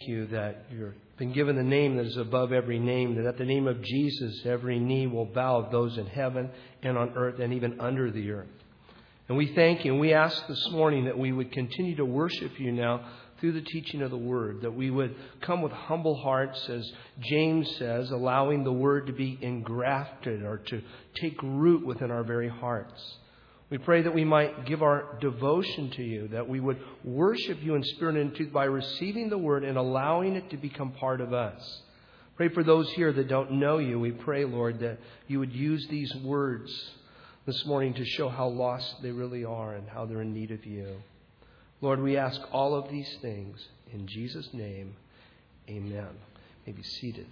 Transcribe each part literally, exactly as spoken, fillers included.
you that you've been given the name that is above every name, that at the name of Jesus every knee will bow of those in heaven and on earth and even under the earth. And we thank you, and we ask this morning that we would continue to worship you now through the teaching of the Word, that we would come with humble hearts, as James says, allowing the Word to be engrafted or to take root within our very hearts. We pray that we might give our devotion to you, that we would worship you in spirit and in truth by receiving the Word and allowing it to become part of us. Pray for those here that don't know you. We pray, Lord, that you would use these words this morning to show how lost they really are and how they're in need of you. Lord, we ask all of these things in Jesus' name. Amen. You may be seated.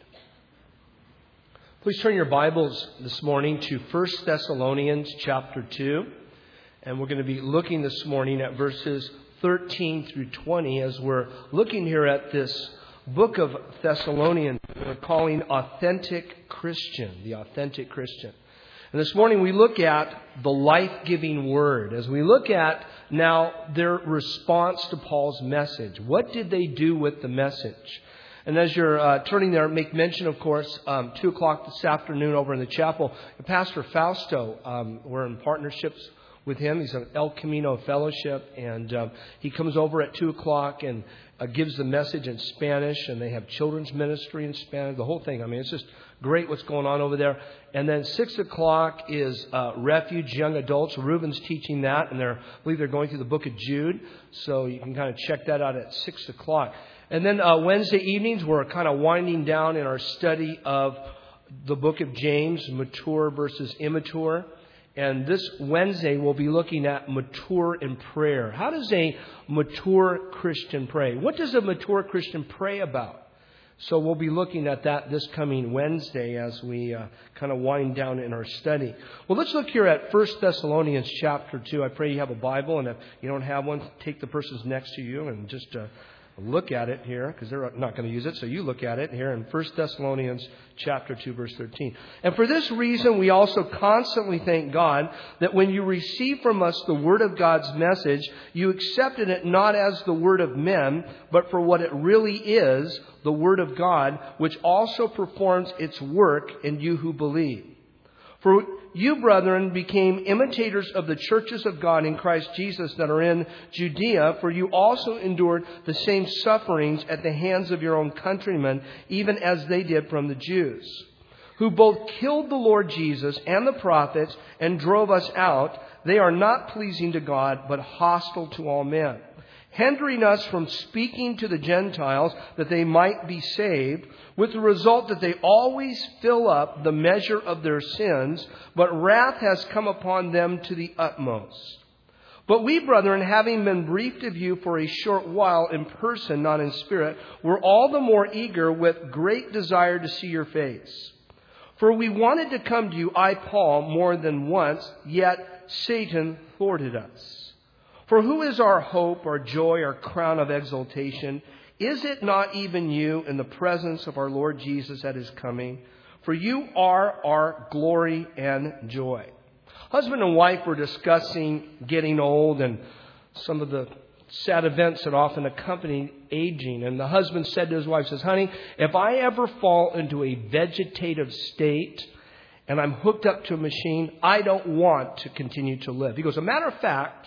Please turn your Bibles this morning to First Thessalonians chapter two. And we're going to be looking this morning at verses thirteen through twenty as we're looking here at this book of Thessalonians we're calling Authentic Christian, the Authentic Christian. And this morning we look at the life-giving Word. As we look at now their response to Paul's message. What did they do with the message? And as you're uh, turning there, make mention, of course, um, two o'clock this afternoon over in the chapel, Pastor Fausto, um, we're in partnerships with him. He's an El Camino Fellowship, and um, he comes over at two o'clock and uh, gives the message in Spanish, and they have children's ministry in Spanish, the whole thing. I mean, it's just great what's going on over there. And then six o'clock is uh, Refuge Young Adults. Reuben's teaching that, and they're, I believe they're going through the book of Jude, so you can kind of check that out at six o'clock. And then uh, Wednesday evenings, we're kind of winding down in our study of the book of James, mature versus immature. And this Wednesday, we'll be looking at mature in prayer. How does a mature Christian pray? What does a mature Christian pray about? So we'll be looking at that this coming Wednesday as we uh, kind of wind down in our study. Well, let's look here at First Thessalonians chapter two. I pray you have a Bible, and if you don't have one, take the persons next to you and just uh, look at it here, because they're not going to use it. So you look at it here in First Thessalonians chapter two, verse thirteen. And for this reason, we also constantly thank God that when you receive from us the word of God's message, you accepted it not as the word of men, but for what it really is, the word of God, which also performs its work in you who believe. For you, brethren, became imitators of the churches of God in Christ Jesus that are in Judea, for you also endured the same sufferings at the hands of your own countrymen, even as they did from the Jews, who both killed the Lord Jesus and the prophets and drove us out. They are not pleasing to God, but hostile to all men, hindering us from speaking to the Gentiles that they might be saved, with the result that they always fill up the measure of their sins, but wrath has come upon them to the utmost. But we, brethren, having been briefed of you for a short while in person, not in spirit, were all the more eager with great desire to see your face. For we wanted to come to you, I, Paul, more than once, yet Satan thwarted us. For who is our hope, our joy, our crown of exaltation? Is it not even you in the presence of our Lord Jesus at his coming? For you are our glory and joy. Husband and wife were discussing getting old and some of the sad events that often accompany aging. And the husband said to his wife, says, honey, if I ever fall into a vegetative state and I'm hooked up to a machine, I don't want to continue to live. He goes, as a matter of fact,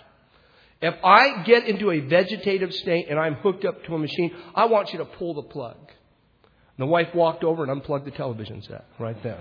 if I get into a vegetative state and I'm hooked up to a machine, I want you to pull the plug. And the wife walked over and unplugged the television set right there.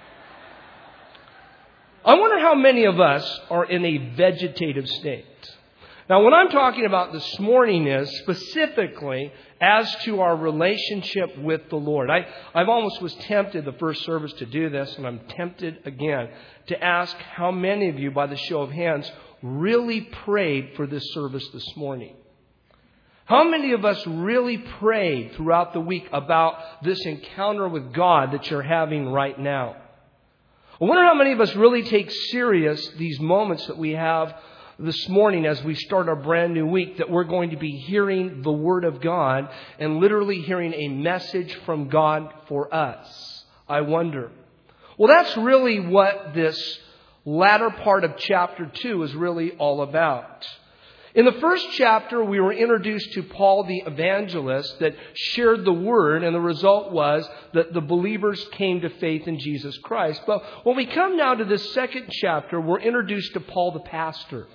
I wonder how many of us are in a vegetative state. Now, what I'm talking about this morning is specifically as to our relationship with the Lord. I, I've almost was tempted the first service to do this, and I'm tempted again to ask how many of you, by the show of hands, really prayed for this service this morning. How many of us really prayed throughout the week about this encounter with God that you're having right now? I wonder how many of us really take serious these moments that we have this morning as we start our brand new week, that we're going to be hearing the Word of God and literally hearing a message from God for us. I wonder. Well, that's really what this latter part of chapter two is really all about. In the first chapter, we were introduced to Paul the evangelist that shared the word, and the result was that the believers came to faith in Jesus Christ. But when we come now to this second chapter, we're introduced to Paul the pastor.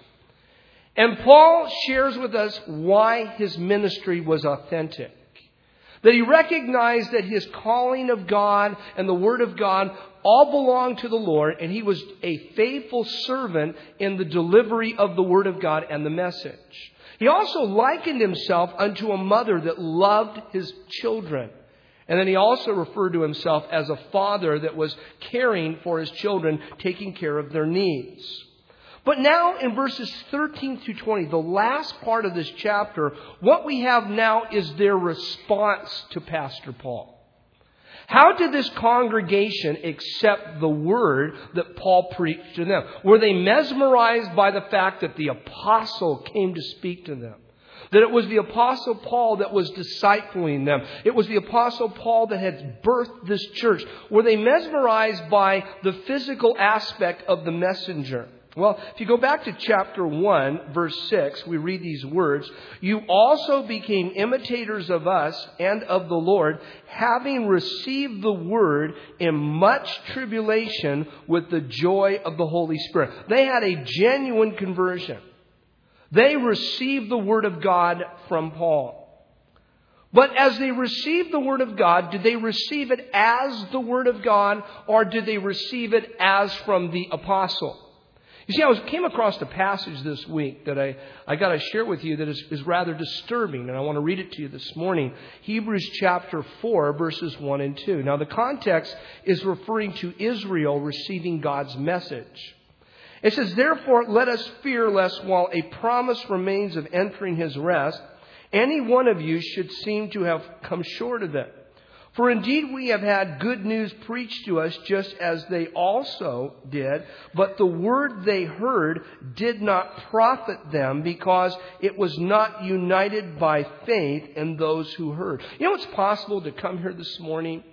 And Paul shares with us why his ministry was authentic. That he recognized that his calling of God and the Word of God all belonged to the Lord, and he was a faithful servant in the delivery of the Word of God and the message. He also likened himself unto a mother that loved his children. And then he also referred to himself as a father that was caring for his children, taking care of their needs. But now in verses thirteen through twenty, the last part of this chapter, what we have now is their response to Pastor Paul. How did this congregation accept the word that Paul preached to them? Were they mesmerized by the fact that the apostle came to speak to them? That it was the apostle Paul that was discipling them. It was the apostle Paul that had birthed this church. Were they mesmerized by the physical aspect of the messenger? Well, if you go back to chapter one, verse six, we read these words. You also became imitators of us and of the Lord, having received the word in much tribulation with the joy of the Holy Spirit. They had a genuine conversion. They received the word of God from Paul. But as they received the word of God, did they receive it as the word of God, or did they receive it as from the apostle? You see, I was, came across a passage this week that I, I got to share with you that is, is rather disturbing, and I want to read it to you this morning. Hebrews chapter four, verses one and two. Now, the context is referring to Israel receiving God's message. It says, therefore, let us fear lest while a promise remains of entering his rest, any one of you should seem to have come short of it. For indeed we have had good news preached to us just as they also did, but the word they heard did not profit them because it was not united by faith in those who heard. You know, it's possible to come here this morning,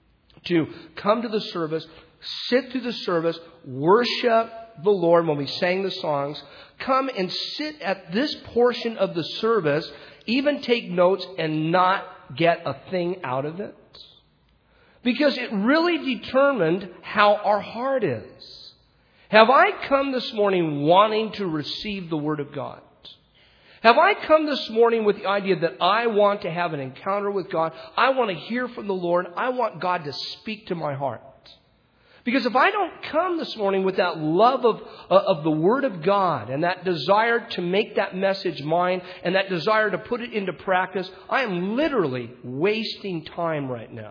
to come to the service, sit through the service, worship the Lord when we sang the songs, come and sit at this portion of the service, even take notes and not get a thing out of it. Because it really determined how our heart is. Have I come this morning wanting to receive the Word of God? Have I come this morning with the idea that I want to have an encounter with God? I want to hear from the Lord. I want God to speak to my heart. Because if I don't come this morning with that love of, uh, of the Word of God and that desire to make that message mine and that desire to put it into practice, I am literally wasting time right now.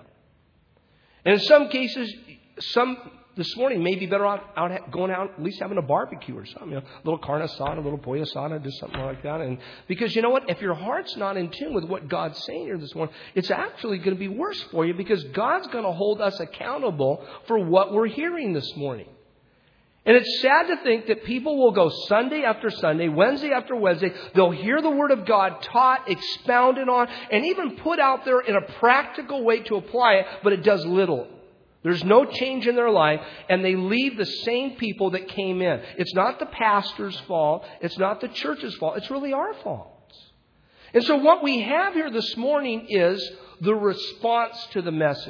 And in some cases, some this morning may be better off out going out, at least having a barbecue or something. You know, a little carne asada, a little pollo asada, do something like that. And because you know what? If your heart's not in tune with what God's saying here this morning, it's actually going to be worse for you because God's going to hold us accountable for what we're hearing this morning. And it's sad to think that people will go Sunday after Sunday, Wednesday after Wednesday. They'll hear the Word of God taught, expounded on, and even put out there in a practical way to apply it, but it does little. There's no change in their life, and they leave the same people that came in. It's not the pastor's fault. It's not the church's fault. It's really our fault. And so what we have here this morning is the response to the message.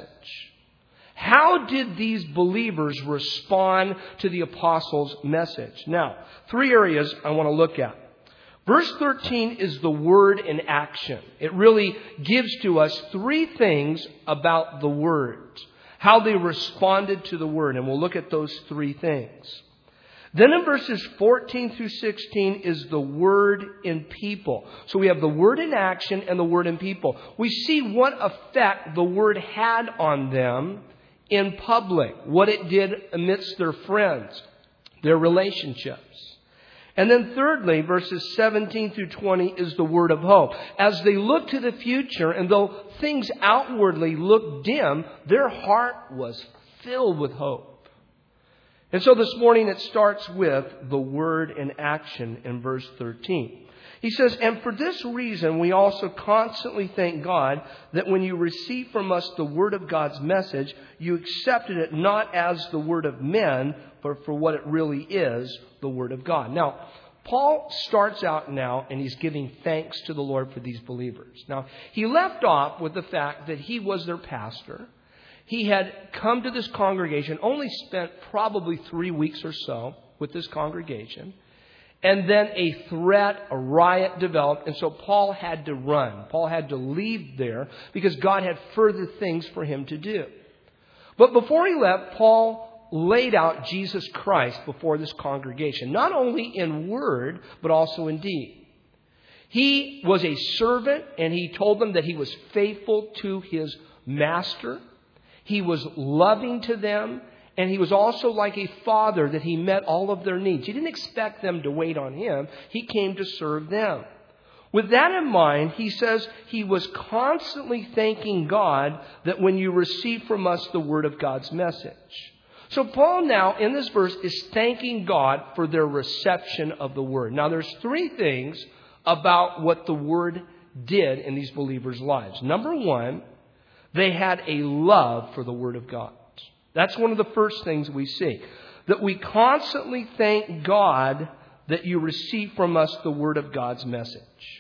How did these believers respond to the apostles' message? Now, three areas I want to look at. Verse thirteen is the word in action. It really gives to us three things about the word, how they responded to the word, and we'll look at those three things. Then in verses fourteen through sixteen is the word in people. So we have the word in action and the word in people. We see what effect the word had on them in public, what it did amidst their friends, their relationships. And then thirdly, verses seventeen through twenty is the word of hope. As they look to the future, and though things outwardly look dim, their heart was filled with hope. And so this morning it starts with the word in action in verse thirteen. He says, and for this reason we also constantly thank God that when you received from us the word of God's message, you accepted it not as the word of men, but for what it really is, the word of God. Now, Paul starts out now and he's giving thanks to the Lord for these believers. Now, he left off with the fact that he was their pastor. He had come to this congregation, only spent probably three weeks or so with this congregation. And then a threat, a riot developed. And so Paul had to run. Paul had to leave there because God had further things for him to do. But before he left, Paul laid out Jesus Christ before this congregation, not only in word, but also in deed. He was a servant, and he told them that he was faithful to his master. He was loving to them, and he was also like a father that he met all of their needs. He didn't expect them to wait on him. He came to serve them. With that in mind, he says he was constantly thanking God that when you receive from us the word of God's message. So Paul now, in this verse, is thanking God for their reception of the word. Now, there's three things about what the word did in these believers' lives. Number one, they had a love for the word of God. That's one of the first things we see. That we constantly thank God that you receive from us the word of God's message.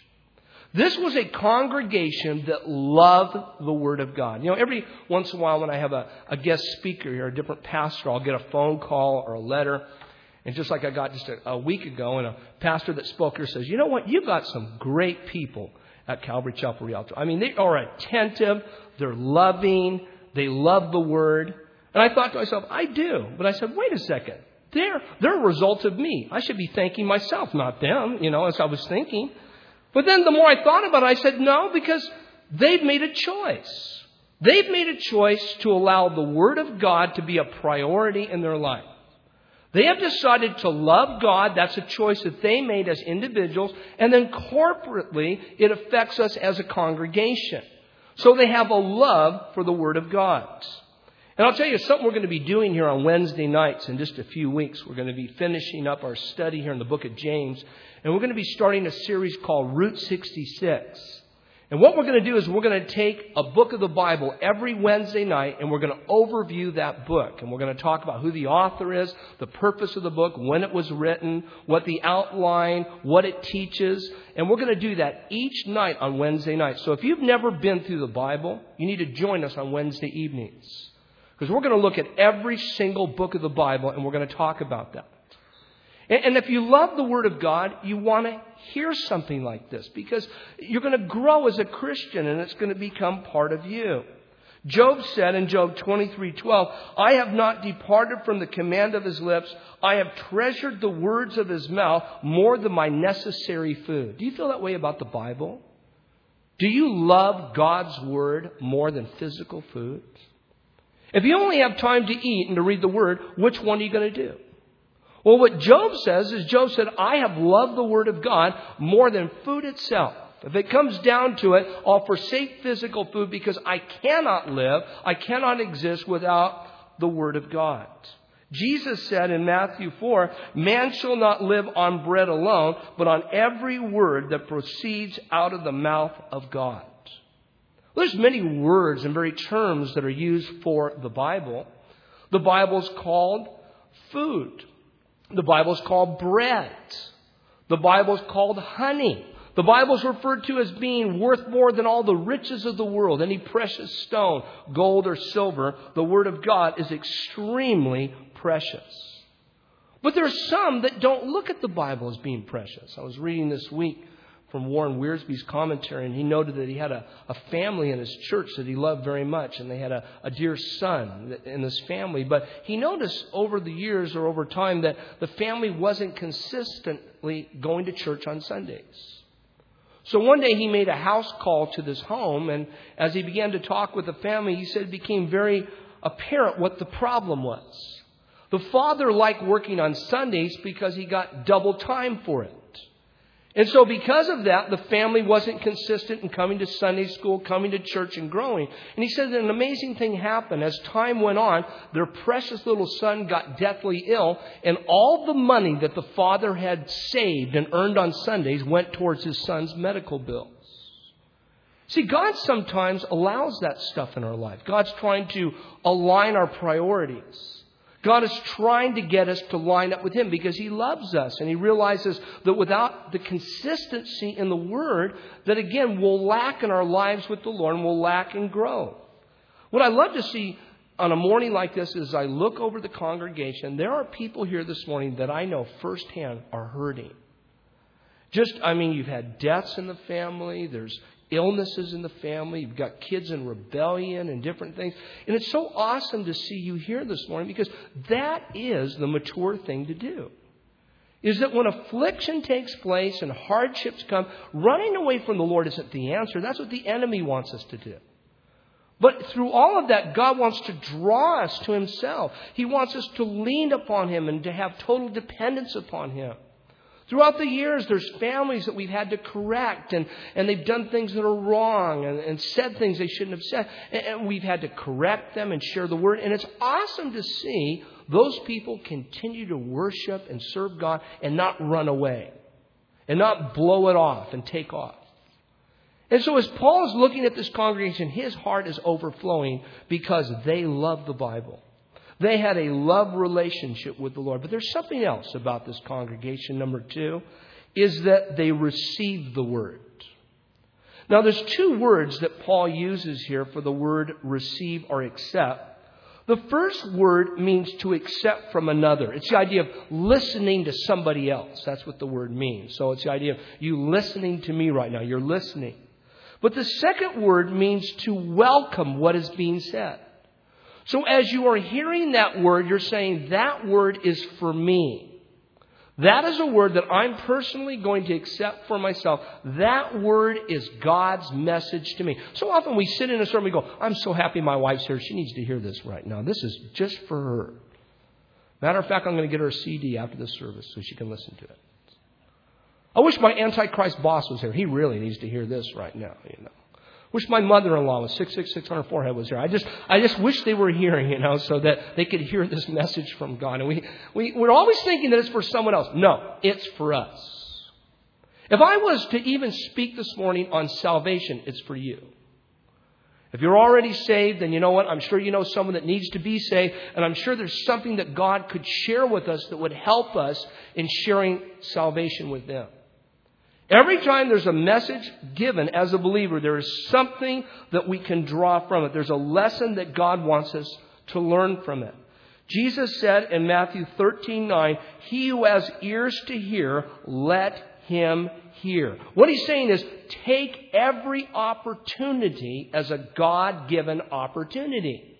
This was a congregation that loved the Word of God. You know, every once in a while when I have a, a guest speaker here, a different pastor, I'll get a phone call or a letter. And just like I got just a, a week ago, and a pastor that spoke here says, you know what, you've got some great people at Calvary Chapel Rialto. I mean, they are attentive, they're loving, they love the Word. And I thought to myself, I do. But I said, wait a second, they're, they're a result of me. I should be thanking myself, not them, you know, as I was thinking. But then the more I thought about it, I said, no, because they've made a choice. They've made a choice to allow the Word of God to be a priority in their life. They have decided to love God. That's a choice that they made as individuals. And then corporately, it affects us as a congregation. So they have a love for the Word of God. And I'll tell you something we're going to be doing here on Wednesday nights in just a few weeks. We're going to be finishing up our study here in the book of James. And we're going to be starting a series called Route sixty-six. And what we're going to do is we're going to take a book of the Bible every Wednesday night and we're going to overview that book. And we're going to talk about who the author is, the purpose of the book, when it was written, what the outline, what it teaches. And we're going to do that each night on Wednesday night. So if you've never been through the Bible, you need to join us on Wednesday evenings. Because we're going to look at every single book of the Bible and we're going to talk about that. And if you love the Word of God, you want to hear something like this because you're going to grow as a Christian and it's going to become part of you. Job said in Job twenty-three twelve, I have not departed from the command of his lips. I have treasured the words of his mouth more than my necessary food. Do you feel that way about the Bible? Do you love God's Word more than physical food? If you only have time to eat and to read the Word, which one are you going to do? Well, what Job says is Job said, I have loved the Word of God more than food itself. If it comes down to it, I'll forsake physical food because I cannot live, I cannot exist without the Word of God. Jesus said in Matthew four, man shall not live on bread alone, but on every word that proceeds out of the mouth of God. Well, there's many words and very terms that are used for the Bible. The Bible's called food. The Bible's called bread. The Bible's called honey. The Bible's referred to as being worth more than all the riches of the world, any precious stone, gold or silver. The Word of God is extremely precious. But there are some that don't look at the Bible as being precious. I was reading this week from Warren Wiersbe's commentary, and he noted that he had a, a family in his church that he loved very much, and they had a, a dear son in this family. But he noticed over the years or over time that the family wasn't consistently going to church on Sundays. So one day he made a house call to this home, and as he began to talk with the family, he said it became very apparent what the problem was. The father liked working on Sundays because he got double time for it. And so because of that, the family wasn't consistent in coming to Sunday school, coming to church and growing. And he said that an amazing thing happened. As time went on, their precious little son got deathly ill, and all the money that the father had saved and earned on Sundays went towards his son's medical bills. See, God sometimes allows that stuff in our life. God's trying to align our priorities. God is trying to get us to line up with Him because He loves us. And He realizes that without the consistency in the Word, that again, we'll lack in our lives with the Lord and we'll lack in growth. What I love to see on a morning like this is I look over the congregation. There are people here this morning that I know firsthand are hurting. Just, I mean, you've had deaths in the family. There's illnesses in the family. You've got kids in rebellion and different things. And it's so awesome to see you here this morning because that is the mature thing to do. Is that when affliction takes place and hardships come, running away from the Lord isn't the answer. That's what the enemy wants us to do. But through all of that, God wants to draw us to Himself. He wants us to lean upon Him and to have total dependence upon Him. Throughout the years, there's families that we've had to correct, and, and they've done things that are wrong and, and said things they shouldn't have said. And, and we've had to correct them and share the Word. And it's awesome to see those people continue to worship and serve God and not run away and not blow it off and take off. And so as Paul is looking at this congregation, his heart is overflowing because they love the Bible. They had a love relationship with the Lord. But there's something else about this congregation. Number two is that they received the Word. Now there's two words that Paul uses here for the word receive or accept. The first word means to accept from another. It's the idea of listening to somebody else. That's what the word means. So it's the idea of you listening to me right now. You're listening. But the second word means to welcome what is being said. So as you are hearing that word, you're saying that word is for me. That is a word that I'm personally going to accept for myself. That word is God's message to me. So often we sit in a sermon and we go, I'm so happy my wife's here. She needs to hear this right now. This is just for her. Matter of fact, I'm going to get her a C D after this service so she can listen to it. I wish my Antichrist boss was here. He really needs to hear this right now, you know. Wish my mother-in-law with six six six on her forehead was here. I just, I just wish they were here, you know, so that they could hear this message from God. And we, we, we're always thinking that it's for someone else. No, it's for us. If I was to even speak this morning on salvation, it's for you. If you're already saved, then you know what? I'm sure you know someone that needs to be saved. And I'm sure there's something that God could share with us that would help us in sharing salvation with them. Every time there's a message given as a believer, there is something that we can draw from it. There's a lesson that God wants us to learn from it. Jesus said in Matthew thirteen nine, he who has ears to hear, let him hear. What he's saying is take every opportunity as a God-given opportunity.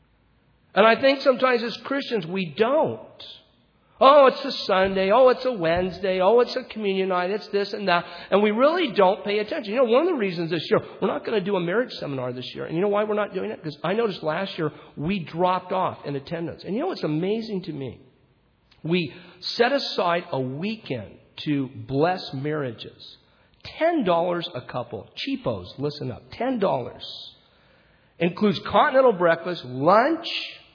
And I think sometimes as Christians we don't. Oh, it's a Sunday. Oh, it's a Wednesday. Oh, it's a communion night. It's this and that. And we really don't pay attention. You know, one of the reasons this year, we're not going to do a marriage seminar this year. And you know why we're not doing it? Because I noticed last year we dropped off in attendance. And you know what's amazing to me? We set aside a weekend to bless marriages. ten dollars a couple. Cheapos, listen up. ten dollars. Includes continental breakfast, lunch,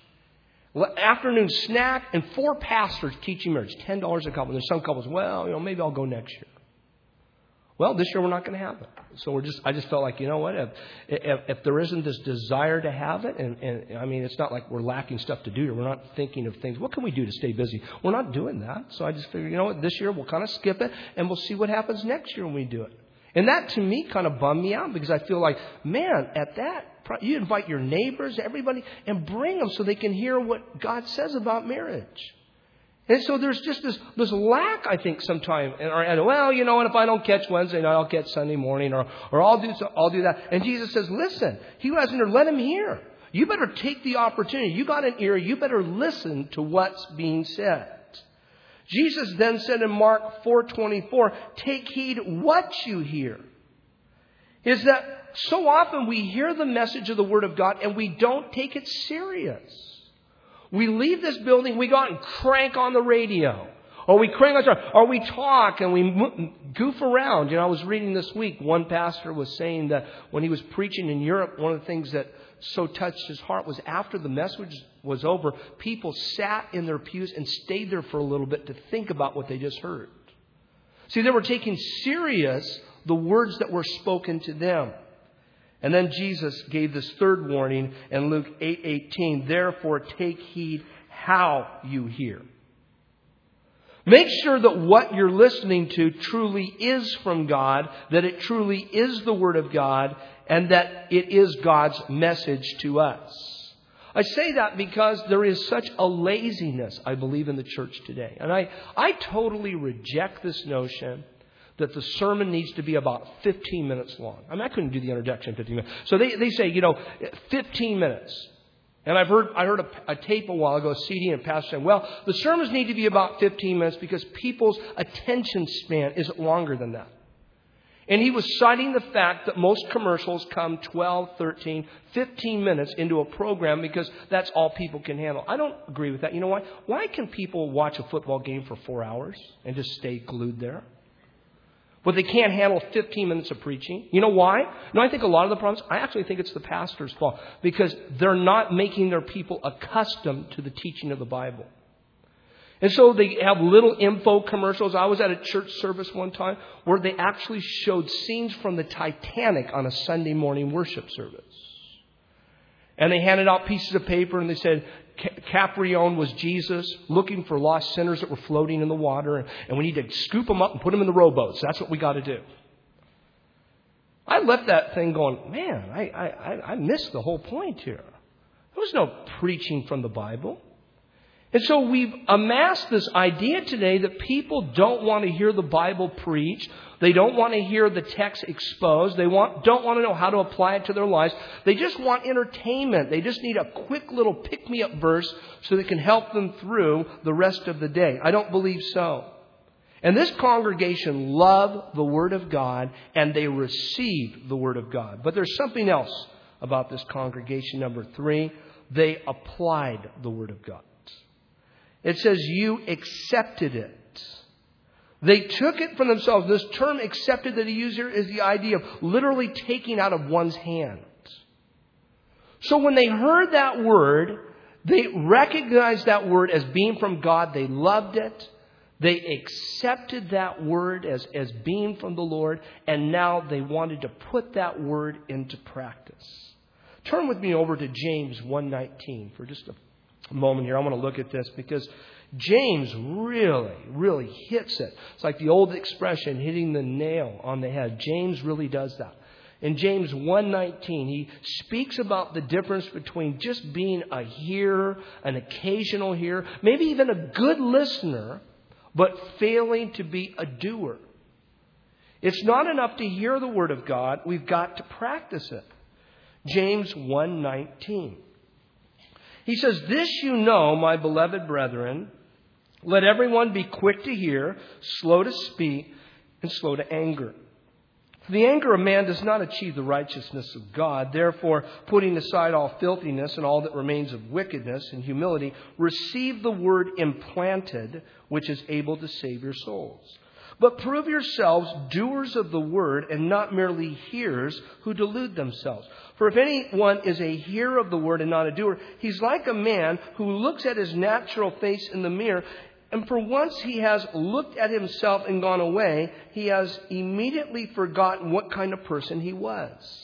afternoon snack, and four pastors teaching marriage. ten dollars a couple. There's some couples, well, you know, maybe I'll go next year. Well, this year we're not going to have it. So we're just, I just felt like, you know what, if, if, if there isn't this desire to have it, and, and I mean, it's not like we're lacking stuff to do here. We're not thinking of things. What can we do to stay busy? We're not doing that. So I just figured, you know what, this year we'll kind of skip it, and we'll see what happens next year when we do it. And that, to me, kind of bummed me out because I feel like, man, at that, you invite your neighbors, everybody, and bring them so they can hear what God says about marriage. And so there's just this, this lack, I think, sometimes in our head. Well, you know what, if I don't catch Wednesday night, I'll catch Sunday morning, or, or I'll do so, I'll do that. And Jesus says, listen, he who has an ear, let him hear. You better take the opportunity. You got an ear, you better listen to what's being said. Jesus then said in Mark four twenty-four, take heed what you hear. Is that so often we hear the message of the Word of God and we don't take it serious. We leave this building, we go out and crank on the radio. Or we crank on the or we talk and we goof around. You know, I was reading this week, one pastor was saying that when he was preaching in Europe, one of the things that so touched his heart was after the message was over, people sat in their pews and stayed there for a little bit to think about what they just heard. See, they were taking serious the words that were spoken to them. And then Jesus gave this third warning in Luke eight eighteen. Therefore, take heed how you hear. Make sure that what you're listening to truly is from God, that it truly is the Word of God, and that it is God's message to us. I say that because there is such a laziness, I believe, in the church today. And I, I totally reject this notion that the sermon needs to be about fifteen minutes long. I mean, I couldn't do the introduction in fifteen minutes. So they, they say, you know, fifteen minutes. And I've heard I heard a, a tape a while ago, a C D, and a pastor saying, well, the sermons need to be about fifteen minutes because people's attention span isn't longer than that. And he was citing the fact that most commercials come twelve, thirteen, fifteen minutes into a program because that's all people can handle. I don't agree with that. You know why? Why can people watch a football game for four hours and just stay glued there? But they can't handle fifteen minutes of preaching. You know why? No, I think a lot of the problems, I actually think it's the pastor's fault. Because they're not making their people accustomed to the teaching of the Bible. And so they have little info commercials. I was at a church service one time where they actually showed scenes from the Titanic on a Sunday morning worship service. And they handed out pieces of paper and they said, Caprione was Jesus looking for lost sinners that were floating in the water. And, and we need to scoop them up and put them in the rowboats. That's what we got to do. I left that thing going, man, I, I, I missed the whole point here. There was no preaching from the Bible. And so we've amassed this idea today that people don't want to hear the Bible preached. They don't want to hear the text exposed. They want, don't want to know how to apply it to their lives. They just want entertainment. They just need a quick little pick-me-up verse so that can help them through the rest of the day. I don't believe so. And this congregation loved the Word of God and they received the Word of God. But there's something else about this congregation. Number three, they applied the Word of God. It says you accepted it. They took it from themselves. This term accepted that he used here is the idea of literally taking out of one's hand. So when they heard that word, they recognized that word as being from God. They loved it. They accepted that word as, as being from the Lord. And now they wanted to put that word into practice. Turn with me over to James one nineteen for just a moment here. I want to look at this because James really, really hits it. It's like the old expression, hitting the nail on the head. James really does that. In James one nineteen, he speaks about the difference between just being a hearer, an occasional hearer, maybe even a good listener, but failing to be a doer. It's not enough to hear the Word of God. We've got to practice it. James one nineteen. He says, this you know, my beloved brethren, let everyone be quick to hear, slow to speak, and slow to anger. For the anger of man does not achieve the righteousness of God. Therefore, putting aside all filthiness and all that remains of wickedness and humility, receive the word implanted, which is able to save your souls. But prove yourselves doers of the word and not merely hearers who delude themselves. For if anyone is a hearer of the word and not a doer, he's like a man who looks at his natural face in the mirror, and for once he has looked at himself and gone away, he has immediately forgotten what kind of person he was.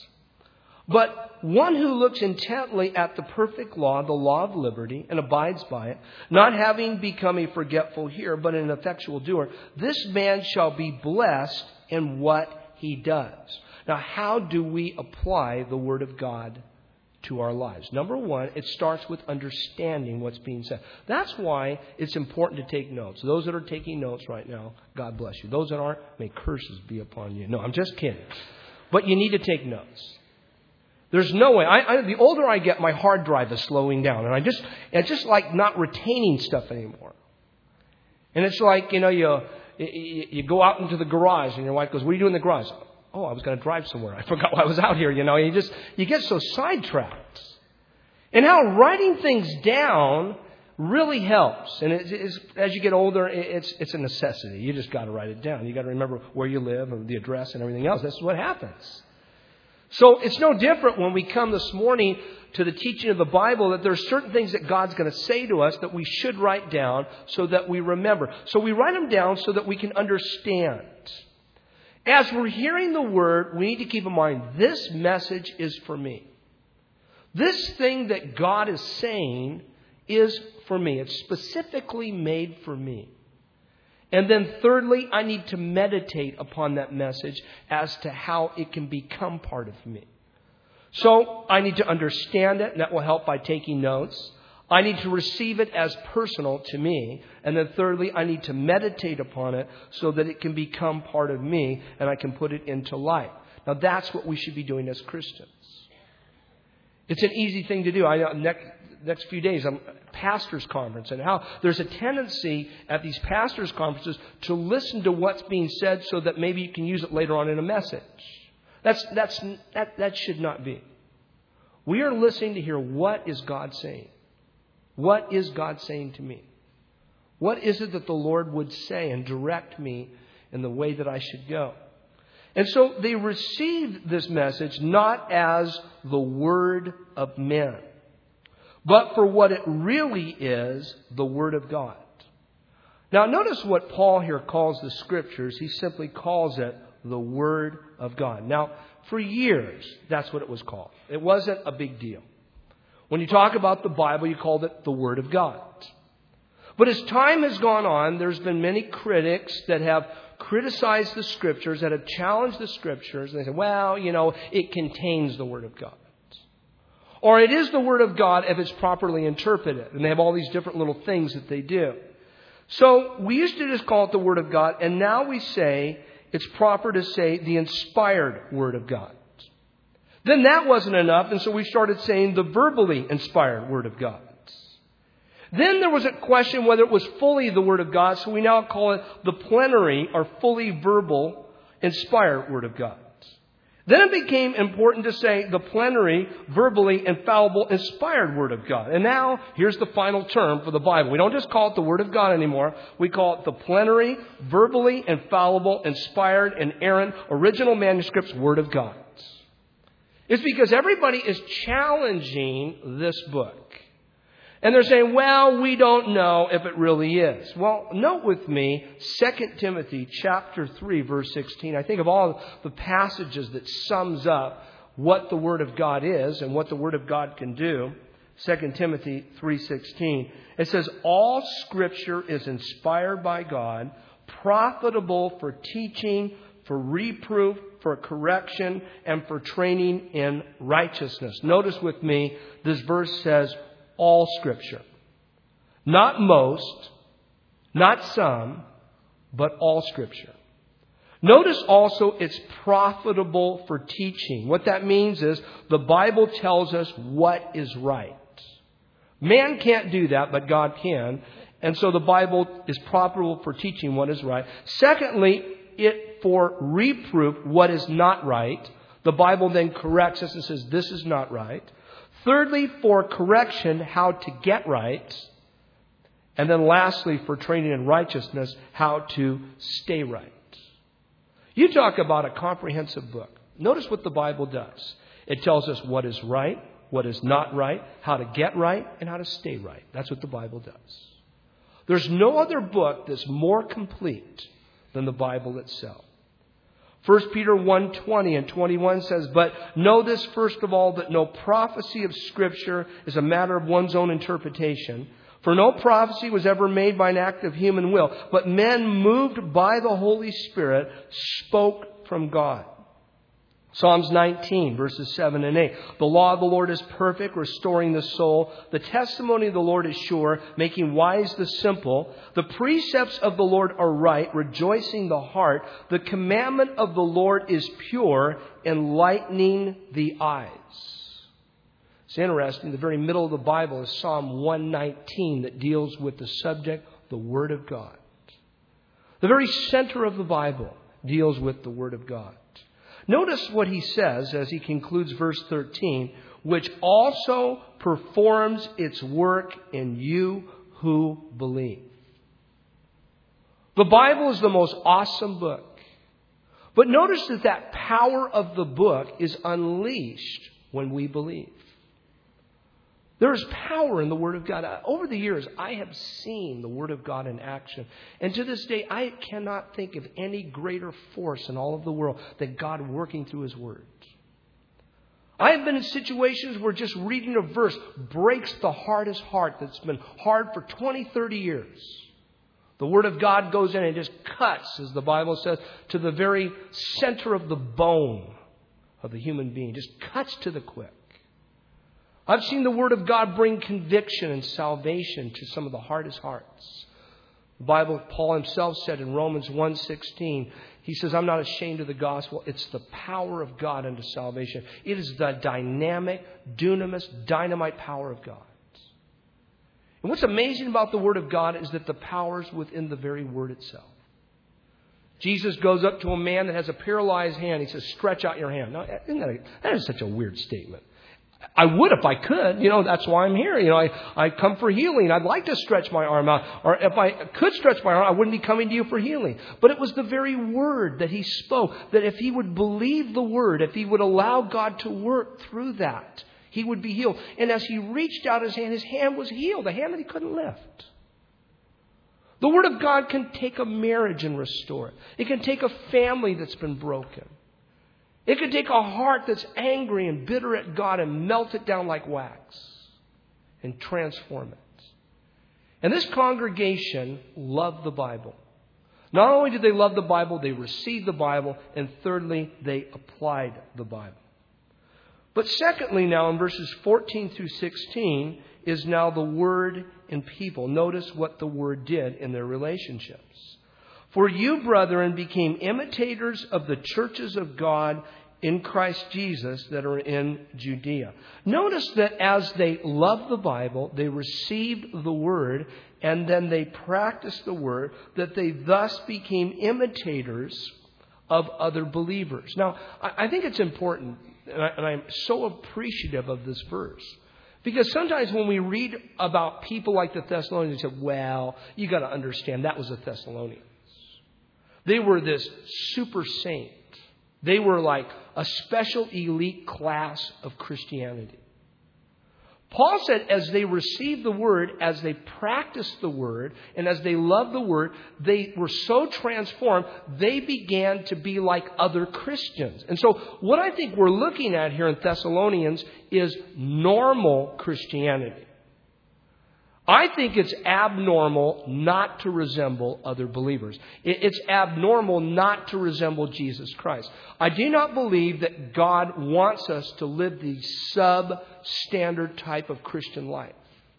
But one who looks intently at the perfect law, the law of liberty, and abides by it, not having become a forgetful hearer, but an effectual doer, this man shall be blessed in what he does. Now, how do we apply the Word of God to our lives? Number one, it starts with understanding what's being said. That's why it's important to take notes. Those that are taking notes right now, God bless you. Those that aren't, may curses be upon you. No, I'm just kidding. But you need to take notes. There's no way. I, I, the older I get, my hard drive is slowing down. And I just, it's just like not retaining stuff anymore. And it's like, you know, you, you, you go out into the garage and your wife goes, what are you doing in the garage? Oh, I was going to drive somewhere. I forgot why I was out here. You know, you just, you get so sidetracked. And how writing things down really helps. And it, it's, as you get older, it's, it's a necessity. You just got to write it down. You got to remember where you live and the address and everything else. That's what happens. So it's no different when we come this morning to the teaching of the Bible that there are certain things that God's going to say to us that we should write down so that we remember. So we write them down so that we can understand. As we're hearing the Word, we need to keep in mind, this message is for me. This thing that God is saying is for me. It's specifically made for me. And then thirdly, I need to meditate upon that message as to how it can become part of me. So I need to understand it, and that will help by taking notes. I need to receive it as personal to me. And then thirdly, I need to meditate upon it so that it can become part of me and I can put it into life. Now that's what we should be doing as Christians. It's an easy thing to do. I know next, next few days I'm at a pastor's conference, and how there's a tendency at these pastor's conferences to listen to what's being said so that maybe you can use it later on in a message. That's, that's, that, that should not be. We are listening to hear what is God saying. What is God saying to me? What is it that the Lord would say and direct me in the way that I should go? And so they received this message not as the word of men, but for what it really is, the Word of God. Now notice what Paul here calls the Scriptures. He simply calls it the Word of God. Now, for years, that's what it was called. It wasn't a big deal. When you talk about the Bible, you called it the Word of God. But as time has gone on, there's been many critics that have criticized the Scriptures, that have challenged the Scriptures, and they say, well, you know, it contains the Word of God. Or it is the Word of God if it's properly interpreted. And they have all these different little things that they do. So we used to just call it the Word of God, and now we say it's proper to say the inspired Word of God. Then that wasn't enough, and so we started saying the verbally inspired Word of God. Then there was a question whether it was fully the Word of God, so we now call it the plenary or fully verbal inspired Word of God. Then it became important to say the plenary, verbally infallible, inspired Word of God. And now, here's the final term for the Bible. We don't just call it the Word of God anymore. We call it the plenary, verbally infallible, inspired, inerrant, original manuscripts Word of God. It's because everybody is challenging this book. And they're saying, well, we don't know if it really is. Well, note with me, Second Timothy chapter three, verse sixteen. I think of all the passages that sums up what the Word of God is and what the Word of God can do. Second Timothy three sixteen. It says, all Scripture is inspired by God, profitable for teaching, for reproof, for correction, and for training in righteousness. Notice with me, this verse says, all Scripture. Not most, not some, but all Scripture. Notice also it's profitable for teaching. What that means is the Bible tells us what is right. Man can't do that, but God can. And so the Bible is profitable for teaching what is right. Secondly, it for reproof what is not right. The Bible then corrects us and says this is not right. Thirdly, for correction, how to get right. And then lastly, for training in righteousness, how to stay right. You talk about a comprehensive book. Notice what the Bible does. It tells us what is right, what is not right, how to get right, and how to stay right. That's what the Bible does. There's no other book that's more complete than the Bible itself. First Peter one twenty and twenty-one says, but know this first of all, that no prophecy of Scripture is a matter of one's own interpretation. For no prophecy was ever made by an act of human will, but men moved by the Holy Spirit spoke from God. Psalms nineteen, verses seven and eight. The law of the Lord is perfect, restoring the soul. The testimony of the Lord is sure, making wise the simple. The precepts of the Lord are right, rejoicing the heart. The commandment of the Lord is pure, enlightening the eyes. It's interesting. The very middle of the Bible is Psalm one nineteen that deals with the subject, the Word of God. The very center of the Bible deals with the Word of God. Notice what he says as he concludes verse thirteen, which also performs its work in you who believe. The Bible is the most awesome book. But notice that that power of the book is unleashed when we believe. There is power in the Word of God. Over the years, I have seen the Word of God in action. And to this day, I cannot think of any greater force in all of the world than God working through His Word. I have been in situations where just reading a verse breaks the hardest heart that's been hard for twenty, thirty years. The Word of God goes in and just cuts, as the Bible says, to the very center of the bone of the human being. Just cuts to the quick. I've seen the Word of God bring conviction and salvation to some of the hardest hearts. The Bible, Paul himself said in Romans one sixteen, he says, I'm not ashamed of the gospel. It's the power of God unto salvation. It is the dynamic, dunamis, dynamite power of God. And what's amazing about the Word of God is that the power is within the very Word itself. Jesus goes up to a man that has a paralyzed hand. He says, stretch out your hand. Now, isn't that, a, that is such a weird statement. I would if I could. You know, that's why I'm here. You know, I, I come for healing. I'd like to stretch my arm out. Or if I could stretch my arm, I wouldn't be coming to you for healing. But it was the very word that he spoke, that if he would believe the word, if he would allow God to work through that, he would be healed. And as he reached out his hand, his hand was healed, a hand that he couldn't lift. The Word of God can take a marriage and restore it. It can take a family that's been broken. It can take a heart that's angry and bitter at God and melt it down like wax and transform it. And this congregation loved the Bible. Not only did they love the Bible, they received the Bible, and thirdly, they applied the Bible. But secondly, now in verses fourteen through sixteen is now the Word and people. Notice what the Word did in their relationships. For you, brethren, became imitators of the churches of God in Christ Jesus that are in Judea. Notice that as they loved the Bible, they received the Word, and then they practiced the Word, that they thus became imitators of other believers. Now, I think it's important, and, I, and I'm so appreciative of this verse, because sometimes when we read about people like the Thessalonians, we say, well, you got to understand that was the Thessalonians. They were this super saint. They were like a special elite class of Christianity. Paul said as they received the Word, as they practiced the Word, and as they loved the Word, they were so transformed, they began to be like other Christians. And so what I think we're looking at here in Thessalonians is normal Christianity. I think it's abnormal not to resemble other believers. It's abnormal not to resemble Jesus Christ. I do not believe that God wants us to live the substandard type of Christian life.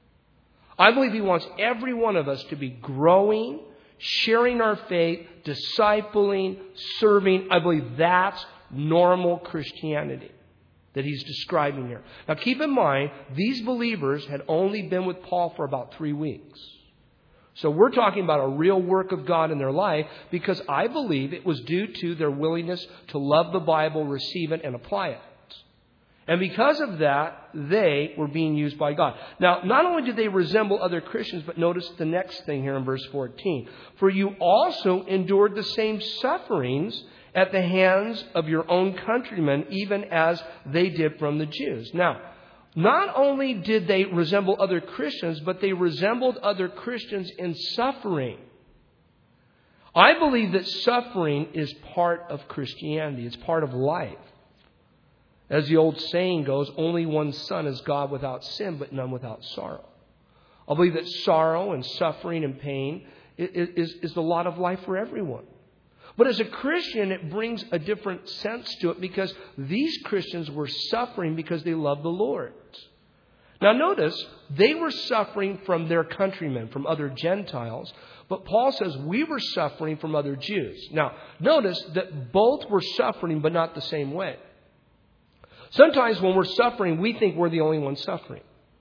I believe He wants every one of us to be growing, sharing our faith, discipling, serving. I believe that's normal Christianity that he's describing here. Now keep in mind, these believers had only been with Paul for about three weeks. So we're talking about a real work of God in their life, because I believe it was due to their willingness to love the Bible, receive it, and apply it. And because of that, they were being used by God. Now, not only did they resemble other Christians, but notice the next thing here in verse fourteen. For you also endured the same sufferings at the hands of your own countrymen, even as they did from the Jews. Now, not only did they resemble other Christians, but they resembled other Christians in suffering. I believe that suffering is part of Christianity. It's part of life. As the old saying goes, only one son is God without sin, but none without sorrow. I believe that sorrow and suffering and pain is, is the lot of life for everyone. But as a Christian, it brings a different sense to it, because these Christians were suffering because they loved the Lord. Now notice, they were suffering from their countrymen, from other Gentiles. But Paul says we were suffering from other Jews. Now notice that both were suffering, but not the same way. Sometimes when we're suffering, we think we're the only ones suffering.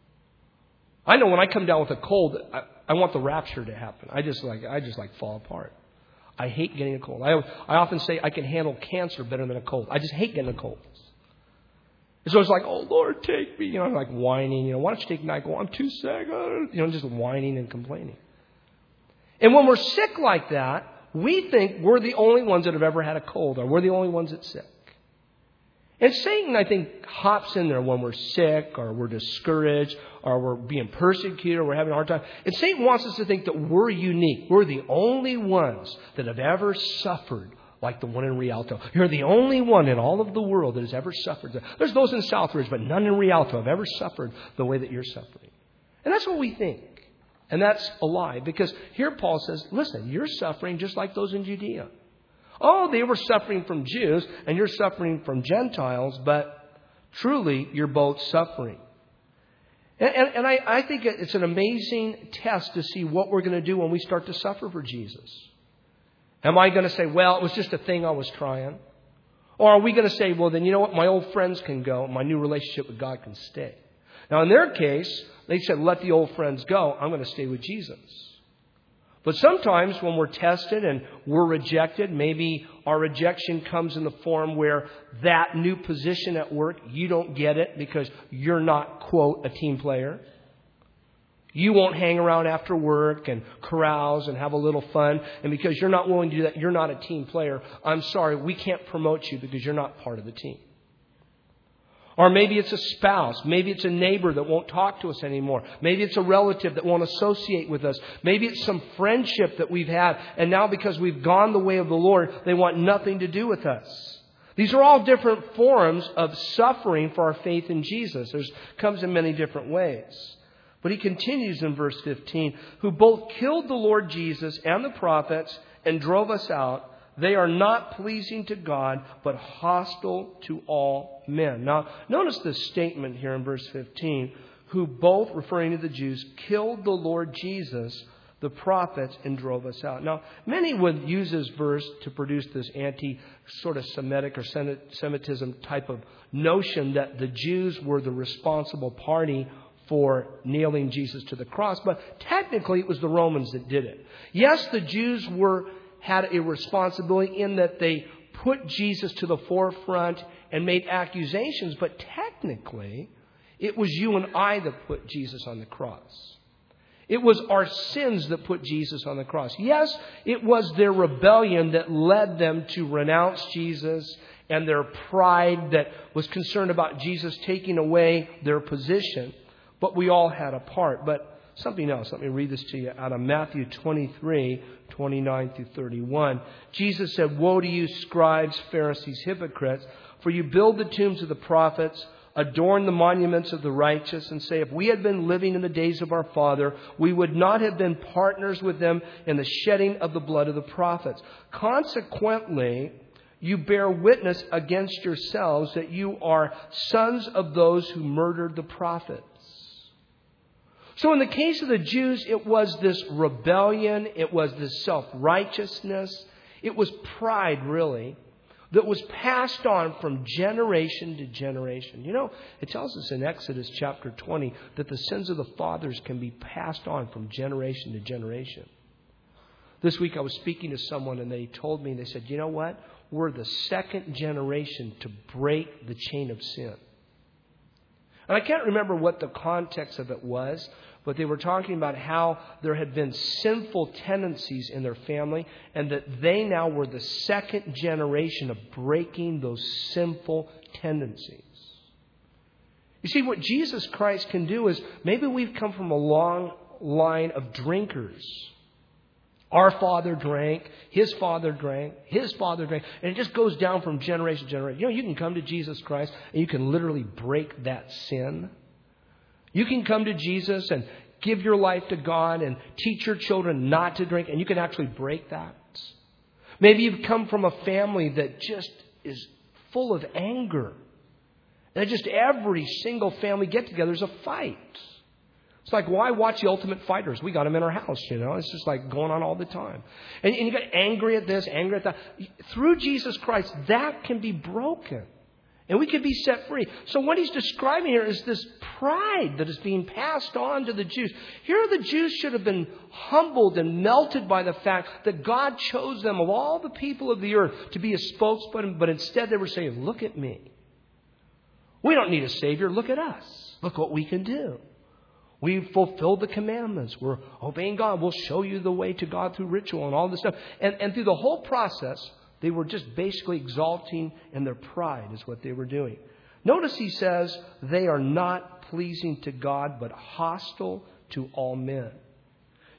I know when I come down with a cold, I, I want the rapture to happen. I just like I just like fall apart. I hate getting a cold. I, I often say I can handle cancer better than a cold. I just hate getting a cold. And so it's like, oh, Lord, take me. You know, I'm like whining. You know, why don't you take me? I go, I'm too sick. You know, just whining and complaining. And when we're sick like that, we think we're the only ones that have ever had a cold, or we're the only ones that's sick. And Satan, I think, hops in there when we're sick, or we're discouraged, or we're being persecuted, or we're having a hard time. And Satan wants us to think that we're unique. We're the only ones that have ever suffered like the one in Rialto. You're the only one in all of the world that has ever suffered. There's those in Southridge, but none in Rialto have ever suffered the way that you're suffering. And that's what we think. And that's a lie. Because here Paul says, listen, you're suffering just like those in Judea. Oh, they were suffering from Jews and you're suffering from Gentiles, but truly you're both suffering. And, and, and I, I think it's an amazing test to see what we're going to do when we start to suffer for Jesus. Am I going to say, well, it was just a thing I was trying? Or are we going to say, well, then you know what? My old friends can go. My new relationship with God can stay. Now, in their case, they said, let the old friends go. I'm going to stay with Jesus. But sometimes when we're tested and we're rejected, maybe our rejection comes in the form where that new position at work, you don't get it because you're not, quote, a team player. You won't hang around after work and carouse and have a little fun. And because you're not willing to do that, you're not a team player. I'm sorry, we can't promote you because you're not part of the team. Or maybe it's a spouse. Maybe it's a neighbor that won't talk to us anymore. Maybe it's a relative that won't associate with us. Maybe it's some friendship that we've had. And now because we've gone the way of the Lord, they want nothing to do with us. These are all different forms of suffering for our faith in Jesus. It comes in many different ways. But he continues in verse fifteen, who both killed the Lord Jesus and the prophets and drove us out. They are not pleasing to God, but hostile to all men. Now, notice this statement here in verse fifteen, who both, referring to the Jews, killed the Lord Jesus, the prophets, and drove us out. Now, many would use this verse to produce this anti sort of Semitic or Semitism type of notion that the Jews were the responsible party for nailing Jesus to the cross. But technically, it was the Romans that did it. Yes, the Jews were had a responsibility in that they put Jesus to the forefront and made accusations. But technically, it was you and I that put Jesus on the cross. It was our sins that put Jesus on the cross. Yes, it was their rebellion that led them to renounce Jesus and their pride that was concerned about Jesus taking away their position. But we all had a part. But something else. Let me read this to you out of Matthew twenty-three, twenty-nine through thirty-one. Jesus said, woe to you, scribes, Pharisees, hypocrites, for you build the tombs of the prophets, adorn the monuments of the righteous, and say, if we had been living in the days of our father, we would not have been partners with them in the shedding of the blood of the prophets. Consequently, you bear witness against yourselves that you are sons of those who murdered the prophets. So in the case of the Jews, it was this rebellion, it was this self-righteousness, it was pride, really, that was passed on from generation to generation. You know, it tells us in Exodus chapter twenty that the sins of the fathers can be passed on from generation to generation. This week I was speaking to someone and they told me, they said, you know what? We're the second generation to break the chain of sin. And I can't remember what the context of it was, but they were talking about how there had been sinful tendencies in their family and that they now were the second generation of breaking those sinful tendencies. You see, what Jesus Christ can do is maybe we've come from a long line of drinkers. Our father drank, his father drank, his father drank, and it just goes down from generation to generation. You know, you can come to Jesus Christ and you can literally break that sin. You can come to Jesus and give your life to God and teach your children not to drink, and you can actually break that. Maybe you've come from a family that just is full of anger. And just every single family get-together is a fight. It's like, why watch The Ultimate Fighters? We got them in our house, you know. It's just like going on all the time. And, and you get angry at this, angry at that. Through Jesus Christ, that can be broken. And we can be set free. So what he's describing here is this pride that is being passed on to the Jews. Here the Jews should have been humbled and melted by the fact that God chose them of all the people of the earth to be a spokesman. But instead they were saying, look at me. We don't need a Savior. Look at us. Look what we can do. We've fulfilled the commandments. We're obeying God. We'll show you the way to God through ritual and all this stuff. And, and through the whole process, they were just basically exalting in their pride is what they were doing. Notice he says they are not pleasing to God, but hostile to all men.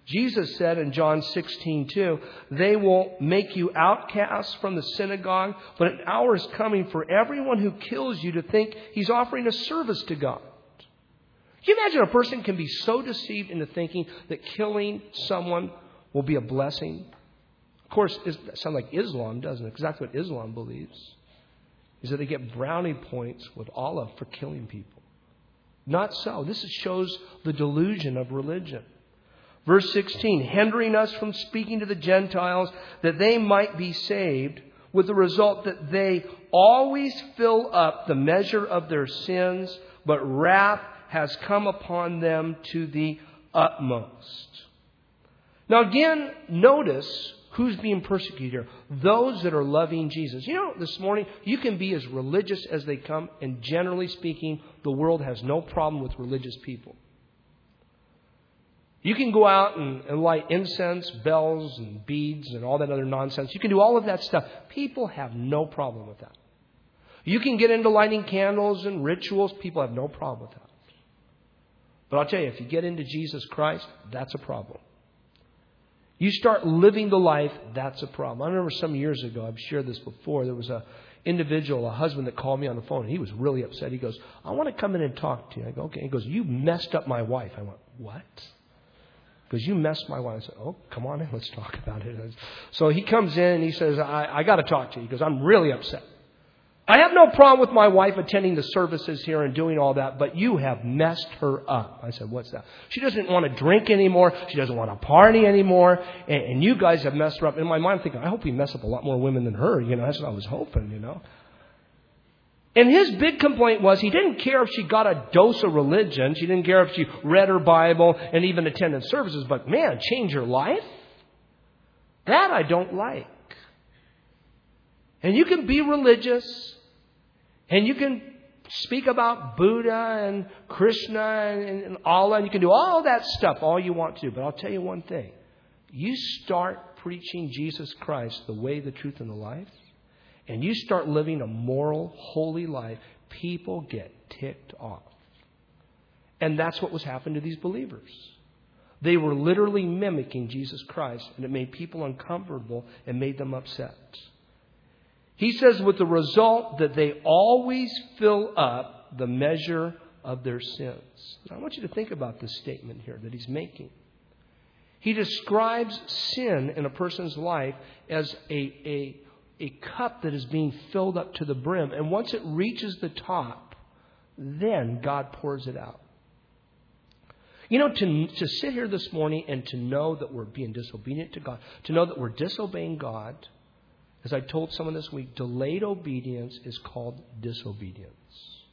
Jesus said in John sixteen two, they will make you outcasts from the synagogue, but an hour is coming for everyone who kills you to think he's offering a service to God. Can you imagine a person can be so deceived into thinking that killing someone will be a blessing? Of course, it sounds like Islam, doesn't it? Because that's what Islam believes, is that they get brownie points with Allah for killing people. Not so. This shows the delusion of religion. Verse sixteen, hindering us from speaking to the Gentiles that they might be saved, with the result that they always fill up the measure of their sins, but wrath has come upon them to the utmost. Now again, notice who's being persecuted here. Those that are loving Jesus. You know, this morning, you can be as religious as they come, and generally speaking, the world has no problem with religious people. You can go out and, and light incense, bells, and beads, and all that other nonsense. You can do all of that stuff. People have no problem with that. You can get into lighting candles and rituals. People have no problem with that. But I'll tell you, if you get into Jesus Christ, that's a problem. You start living the life, that's a problem. I remember some years ago, I've shared this before, there was a individual, a husband that called me on the phone, and he was really upset. He goes, I want to come in and talk to you. I go, okay. He goes, you messed up my wife. I went, what? Because you messed my wife. I said, oh, come on in, let's talk about it. So he comes in and he says, I, I got to talk to you. He goes, I'm really upset. I have no problem with my wife attending the services here and doing all that, but you have messed her up. I said, what's that? She doesn't want to drink anymore. She doesn't want to party anymore. And, and you guys have messed her up. In my mind, I'm thinking, I hope we mess up a lot more women than her. You know, that's what I was hoping, you know. And his big complaint was he didn't care if she got a dose of religion. She didn't care if she read her Bible and even attended services. But man, change her life? That I don't like. And you can be religious. And you can speak about Buddha and Krishna and, and Allah. And you can do all that stuff, all you want to. But I'll tell you one thing. You start preaching Jesus Christ, the way, the truth, and the life. And you start living a moral, holy life, people get ticked off. And that's what was happening to these believers. They were literally mimicking Jesus Christ, and it made people uncomfortable and made them upset. He says with the result that they always fill up the measure of their sins. Now, I want you to think about this statement here that he's making. He describes sin in a person's life as a, a A cup that is being filled up to the brim. And once it reaches the top, then God pours it out. You know, to, to sit here this morning and to know that we're being disobedient to God, to know that we're disobeying God, as I told someone this week, delayed obedience is called disobedience.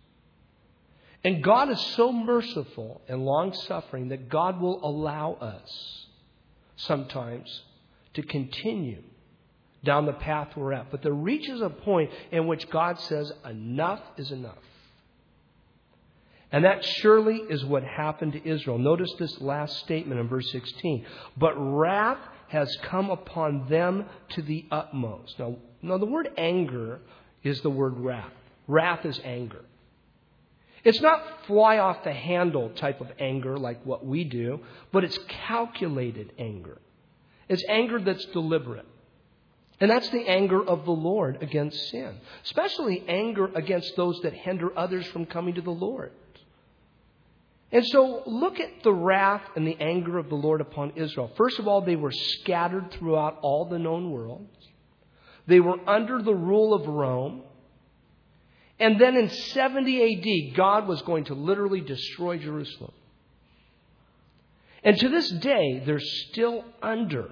And God is so merciful and long-suffering that God will allow us sometimes to continue down the path we're at. But there reaches a point in which God says, enough is enough. And that surely is what happened to Israel. Notice this last statement in verse sixteen. But wrath has come upon them to the utmost. Now, now the word anger is the word wrath. Wrath is anger. It's not fly off the handle type of anger like what we do, but it's calculated anger. It's anger that's deliberate. And that's the anger of the Lord against sin. Especially anger against those that hinder others from coming to the Lord. And so look at the wrath and the anger of the Lord upon Israel. First of all, they were scattered throughout all the known world. They were under the rule of Rome. And then in seventy A D, God was going to literally destroy Jerusalem. And to this day, they're still under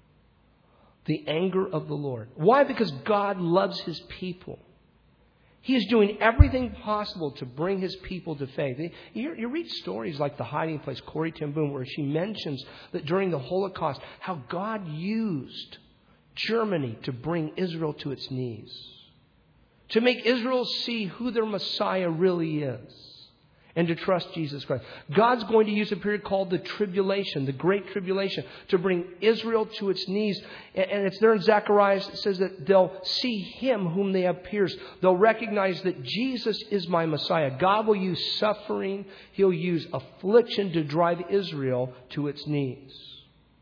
the anger of the Lord. Why? Because God loves His people. He is doing everything possible to bring His people to faith. You, you read stories like The Hiding Place, Corrie ten Boom, where she mentions that during the Holocaust, how God used Germany to bring Israel to its knees. To make Israel see who their Messiah really is. And to trust Jesus Christ. God's going to use a period called the tribulation, the great tribulation, to bring Israel to its knees. And it's there in Zechariah, it says that they'll see Him whom they have pierced. They'll recognize that Jesus is my Messiah. God will use suffering. He'll use affliction to drive Israel to its knees.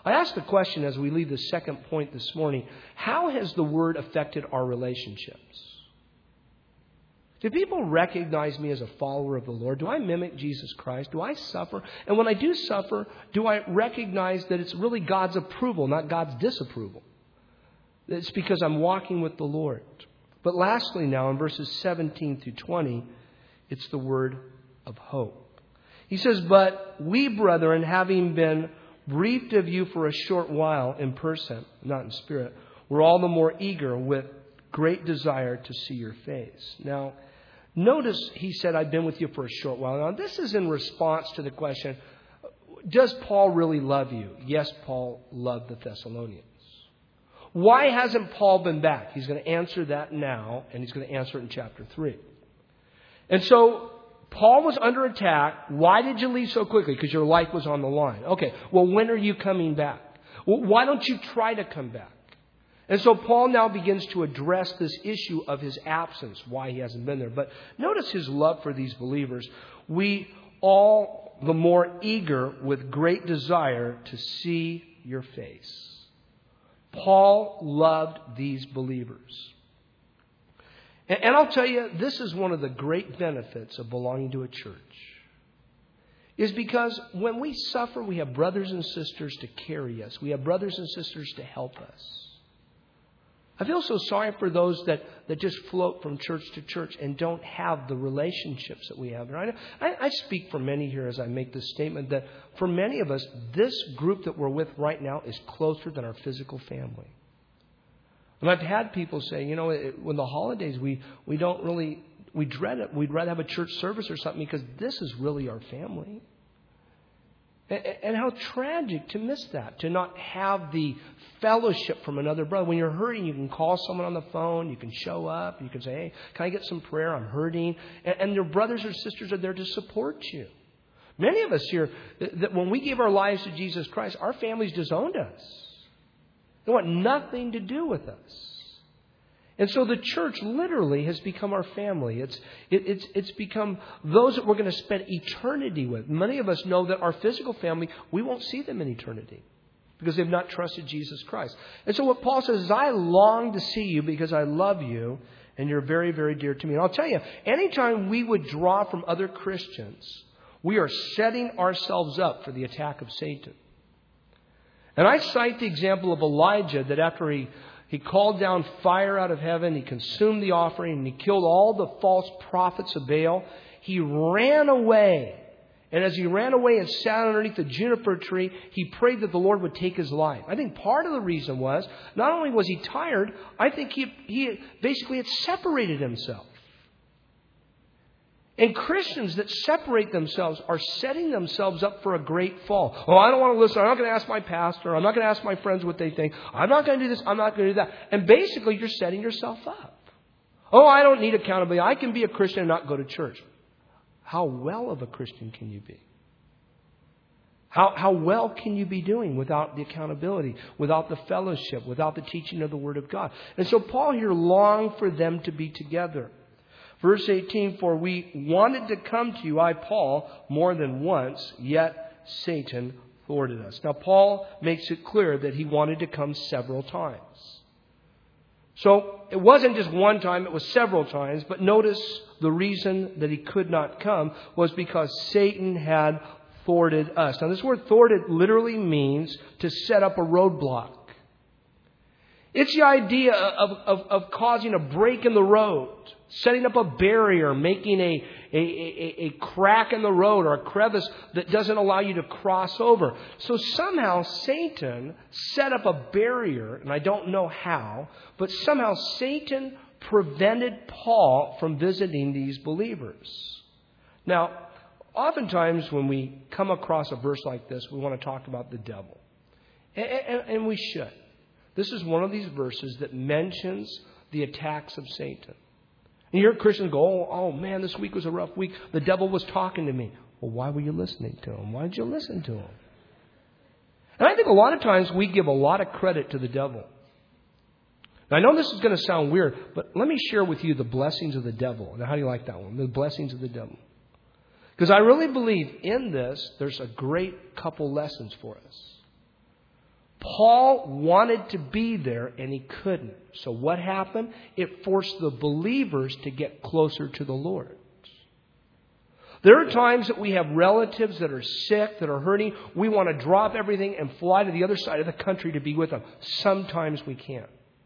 I asked the question as we leave the second point this morning, how has the Word affected our relationships? Do people recognize me as a follower of the Lord? Do I mimic Jesus Christ? Do I suffer? And when I do suffer, do I recognize that it's really God's approval, not God's disapproval? It's because I'm walking with the Lord. But lastly now, in verses seventeen through twenty, it's the word of hope. He says, "But we, brethren, having been briefed of you for a short while in person, not in spirit, we're all the more eager with great desire to see your face." Now, notice he said, "I've been with you for a short while." Now, this is in response to the question, does Paul really love you? Yes, Paul loved the Thessalonians. Why hasn't Paul been back? He's going to answer that now, and he's going to answer it in chapter three. And so, Paul was under attack. Why did you leave so quickly? Because your life was on the line. Okay, well, when are you coming back? Well, why don't you try to come back? And so Paul now begins to address this issue of his absence, why he hasn't been there. But notice his love for these believers. We all the more eager with great desire to see your face. Paul loved these believers. And, and I'll tell you, this is one of the great benefits of belonging to a church. Is because when we suffer, we have brothers and sisters to carry us. We have brothers and sisters to help us. I feel so sorry for those that, that just float from church to church and don't have the relationships that we have. Right? I, I speak for many here as I make this statement that for many of us, this group that we're with right now is closer than our physical family. And I've had people say, you know, it, when the holidays, we, we don't really, we dread it. We'd rather have a church service or something because this is really our family. And how tragic to miss that, to not have the fellowship from another brother. When you're hurting, you can call someone on the phone, you can show up, you can say, "Hey, can I get some prayer? I'm hurting." And your brothers or sisters are there to support you. Many of us here, that when we gave our lives to Jesus Christ, our families disowned us. They want nothing to do with us. And so the church literally has become our family. It's it, it's it's become those that we're going to spend eternity with. Many of us know that our physical family, we won't see them in eternity because they've not trusted Jesus Christ. And so what Paul says is, I long to see you because I love you and you're very, very dear to me. And I'll tell you, anytime we withdraw from other Christians, we are setting ourselves up for the attack of Satan. And I cite the example of Elijah that after he He called down fire out of heaven. He consumed the offering and he killed all the false prophets of Baal. He ran away. And as he ran away and sat underneath the juniper tree, he prayed that the Lord would take his life. I think part of the reason was, not only was he tired, I think he, he basically had separated himself. And Christians that separate themselves are setting themselves up for a great fall. Oh, I don't want to listen. I'm not going to ask my pastor. I'm not going to ask my friends what they think. I'm not going to do this. I'm not going to do that. And basically, you're setting yourself up. Oh, I don't need accountability. I can be a Christian and not go to church. How well of a Christian can you be? How, how well can you be doing without the accountability, without the fellowship, without the teaching of the Word of God? And so Paul here longed for them to be together. Verse eighteen, "For we wanted to come to you, I, Paul, more than once, yet Satan thwarted us." Now, Paul makes it clear that he wanted to come several times. So, it wasn't just one time, it was several times. But notice the reason that he could not come was because Satan had thwarted us. Now, this word thwarted literally means to set up a roadblock. It's the idea of, of, of causing a break in the road, setting up a barrier, making a, a, a, a crack in the road or a crevice that doesn't allow you to cross over. So somehow Satan set up a barrier, and I don't know how, but somehow Satan prevented Paul from visiting these believers. Now, oftentimes when we come across a verse like this, we want to talk about the devil. And, and, and we should. This is one of these verses that mentions the attacks of Satan. And you hear Christians go, oh, oh man, this week was a rough week. The devil was talking to me. Well, why were you listening to him? Why did you listen to him? And I think a lot of times we give a lot of credit to the devil. Now, I know this is going to sound weird, but let me share with you the blessings of the devil. Now, how do you like that one? The blessings of the devil. Because I really believe in this, there's a great couple lessons for us. Paul wanted to be there and he couldn't. So what happened? It forced the believers to get closer to the Lord. There are times that we have relatives that are sick, that are hurting. We want to drop everything and fly to the other side of the country to be with them. Sometimes we can't.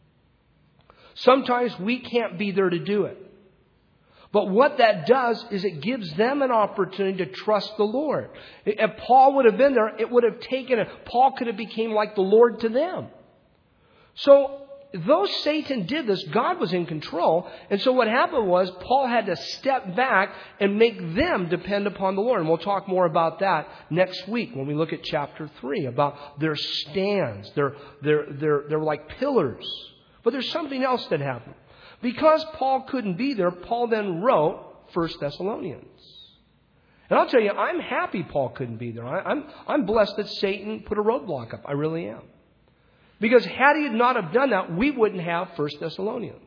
Sometimes we can't be there to do it. But what that does is it gives them an opportunity to trust the Lord. If Paul would have been there, it would have taken it. Paul could have become like the Lord to them. So, though Satan did this, God was in control. And so what happened was Paul had to step back and make them depend upon the Lord. And we'll talk more about that next week when we look at chapter three, about their stands. They're, they're, they're, they're like pillars. But there's something else that happened. Because Paul couldn't be there, Paul then wrote First Thessalonians. And I'll tell you, I'm happy Paul couldn't be there. I, I'm, I'm blessed that Satan put a roadblock up. I really am. Because had he not have done that, we wouldn't have First Thessalonians.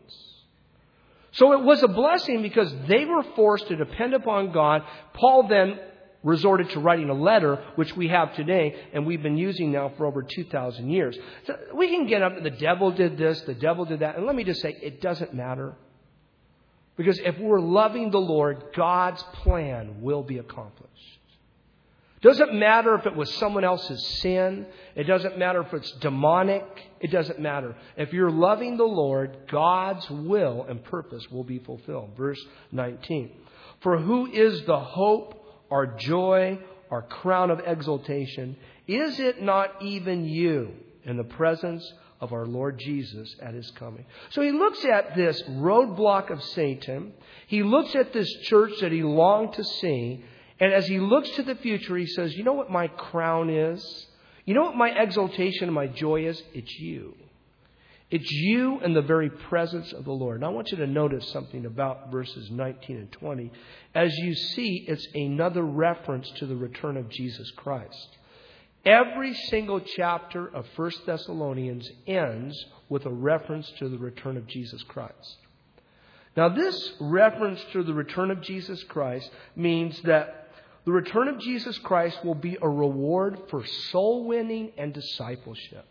So it was a blessing because they were forced to depend upon God. Paul then resorted to writing a letter, which we have today, and we've been using now for over two thousand years. So we can get up, the devil did this, the devil did that. And let me just say, it doesn't matter. Because if we're loving the Lord, God's plan will be accomplished. Doesn't matter if it was someone else's sin. It doesn't matter if it's demonic. It doesn't matter. If you're loving the Lord, God's will and purpose will be fulfilled. Verse nineteen. For who is the hope, our joy, our crown of exaltation? Is it not even you in the presence of our Lord Jesus at His coming? So he looks at this roadblock of Satan. He looks at this church that he longed to see. And as he looks to the future, he says, you know what my crown is? You know what my exaltation and my joy is? It's you. It's you in the very presence of the Lord. And I want you to notice something about verses nineteen and twenty. As you see, it's another reference to the return of Jesus Christ. Every single chapter of First Thessalonians ends with a reference to the return of Jesus Christ. Now, this reference to the return of Jesus Christ means that the return of Jesus Christ will be a reward for soul winning and discipleship.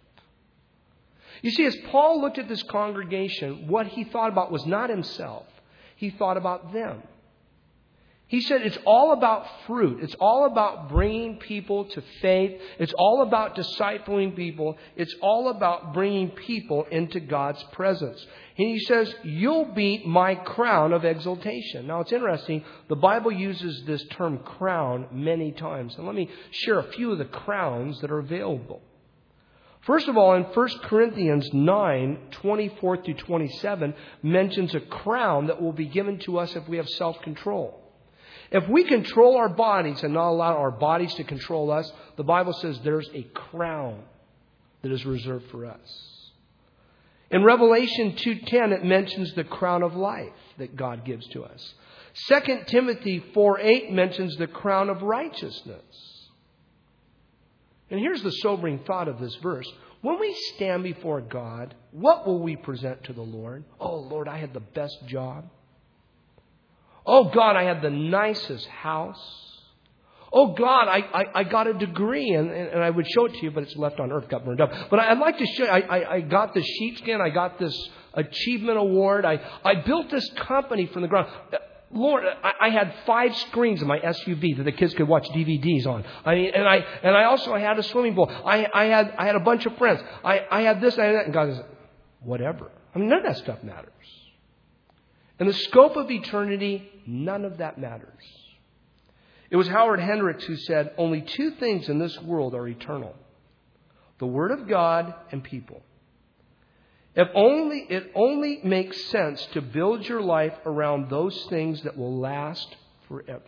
You see, as Paul looked at this congregation, what he thought about was not himself. He thought about them. He said it's all about fruit. It's all about bringing people to faith. It's all about discipling people. It's all about bringing people into God's presence. And he says, you'll be my crown of exaltation. Now, it's interesting. The Bible uses this term crown many times. And let me share a few of the crowns that are available. First of all, in First Corinthians nine, twenty-four through twenty-seven, mentions a crown that will be given to us if we have self-control. If we control our bodies and not allow our bodies to control us, the Bible says there's a crown that is reserved for us. In Revelation two ten, it mentions the crown of life that God gives to us. Second Timothy four eight mentions the crown of righteousness. And here's the sobering thought of this verse. When we stand before God, what will we present to the Lord? Oh, Lord, I had the best job. Oh, God, I had the nicest house. Oh, God, I, I, I got a degree, and, and, and I would show it to you, but it's left on earth, got burned up. But I'd like to show you, I, I, I got this sheepskin, I got this achievement award, I, I built this company from the ground. Lord, I, I had five screens in my S U V that the kids could watch D V Ds on. I mean, and I and I also had a swimming pool. I, I had I had a bunch of friends. I, I had this, I had that, and God says, whatever. I mean, none of that stuff matters. In the scope of eternity, none of that matters. It was Howard Hendricks who said, only two things in this world are eternal. The Word of God and people. If only, it only makes sense to build your life around those things that will last forever.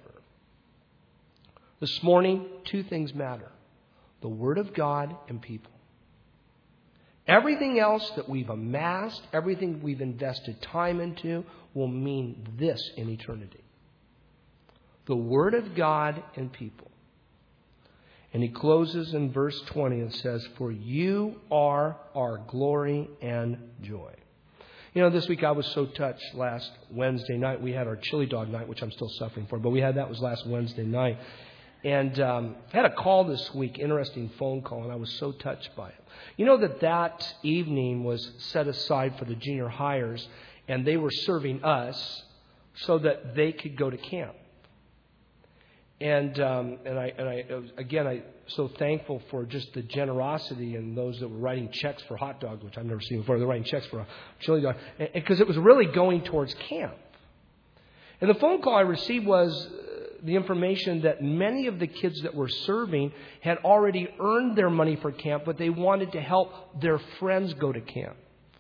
This morning, two things matter. The Word of God and people. Everything else that we've amassed, everything we've invested time into, will mean this in eternity. The Word of God and people. And he closes in verse twenty and says, for you are our glory and joy. You know, this week I was so touched. Last Wednesday night, we had our chili dog night, which I'm still suffering for. But we had that was last Wednesday night. And um, I had a call this week, interesting phone call, and I was so touched by it. You know that that evening was set aside for the junior hires, and they were serving us so that they could go to camp. And um, and I and I again I'm so thankful for just the generosity and those that were writing checks for hot dogs, which I've never seen before. They're writing checks for a chili dog because it was really going towards camp. And the phone call I received was the information that many of the kids that were serving had already earned their money for camp, but they wanted to help their friends go to camp.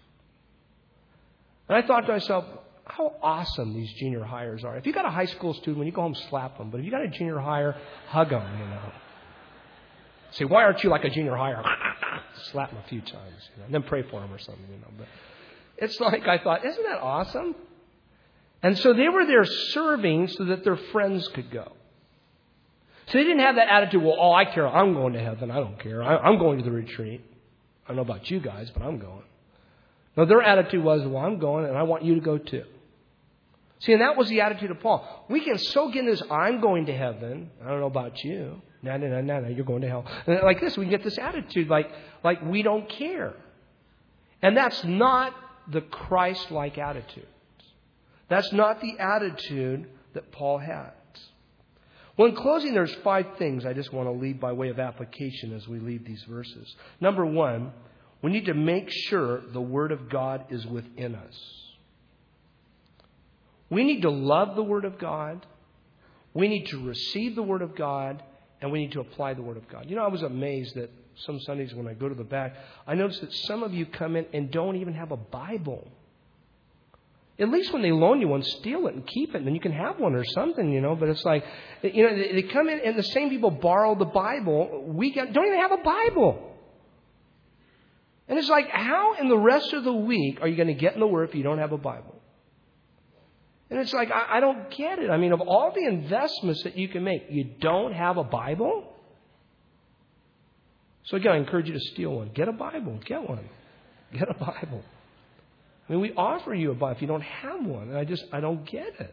And I thought to myself, how awesome these junior hires are. If you got a high school student, when you go home, slap them. But if you got a junior hire, hug them, you know. Say, why aren't you like a junior hire? Slap them a few times, you know, and then pray for them or something, you know. But it's like, I thought, isn't that awesome? And so they were there serving so that their friends could go. So they didn't have that attitude, well, oh, I care. I'm going to heaven. I don't care. I, I'm going to the retreat. I don't know about you guys, but I'm going. No, their attitude was, well, I'm going and I want you to go too. See, and that was the attitude of Paul. We can so get into this, I'm going to heaven. I don't know about you. No, no, no, no, no, you're going to hell. And like this, we can get this attitude like, like we don't care. And that's not the Christ-like attitude. That's not the attitude that Paul has. Well, in closing, there's five things I just want to leave by way of application as we leave these verses. Number one, we need to make sure the Word of God is within us. We need to love the Word of God. We need to receive the Word of God. And we need to apply the Word of God. You know, I was amazed that some Sundays when I go to the back, I notice that some of you come in and don't even have a Bible. At least when they loan you one, steal it and keep it. And then you can have one or something, you know. But it's like, you know, they come in and the same people borrow the Bible. We don't even have a Bible. And it's like, how in the rest of the week are you going to get in the Word if you don't have a Bible? And it's like, I, I don't get it. I mean, of all the investments that you can make, you don't have a Bible? So again, I encourage you to steal one. Get a Bible. Get one. Get a Bible. I mean, we offer you a Bible if you don't have one. And I just, I don't get it.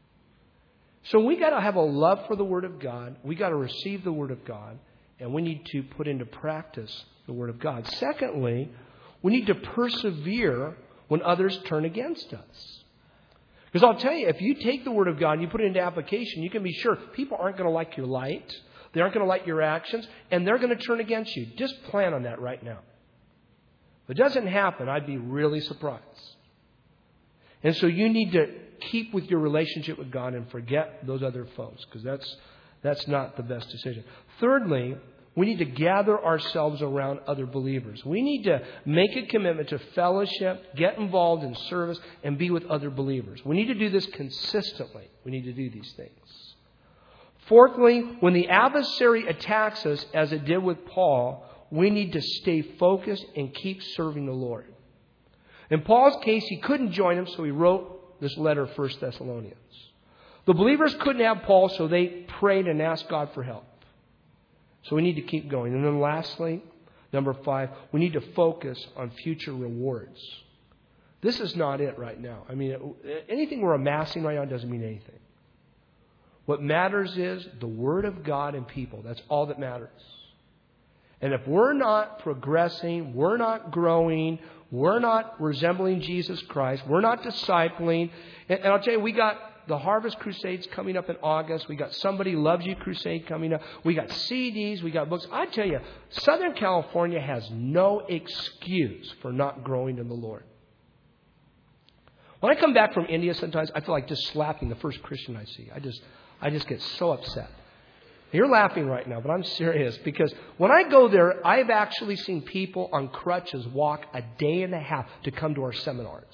So we got to have a love for the Word of God. We got to receive the Word of God. And we need to put into practice the Word of God. Secondly, we need to persevere when others turn against us. Because I'll tell you, if you take the Word of God and you put it into application, you can be sure people aren't going to like your light. They aren't going to like your actions. And they're going to turn against you. Just plan on that right now. If it doesn't happen, I'd be really surprised. And so you need to keep with your relationship with God and forget those other foes. Because that's, that's not the best decision. Thirdly, we need to gather ourselves around other believers. We need to make a commitment to fellowship, get involved in service, and be with other believers. We need to do this consistently. We need to do these things. Fourthly, when the adversary attacks us, as it did with Paul, we need to stay focused and keep serving the Lord. In Paul's case, he couldn't join him, so he wrote this letter, First Thessalonians. The believers couldn't have Paul, so they prayed and asked God for help. So we need to keep going. And then lastly, number five, we need to focus on future rewards. This is not it right now. I mean, anything we're amassing right now doesn't mean anything. What matters is the Word of God and people. That's all that matters. And if we're not progressing, we're not growing, we're not resembling Jesus Christ, we're not discipling, and, and I'll tell you, we got the Harvest Crusades coming up in August. We got Somebody Loves You Crusade coming up. We got C Ds. We got books. I tell you, Southern California has no excuse for not growing in the Lord. When I come back from India sometimes, I feel like just slapping the first Christian I see. I just, I just get so upset. You're laughing right now, but I'm serious. Because when I go there, I've actually seen people on crutches walk a day and a half to come to our seminars.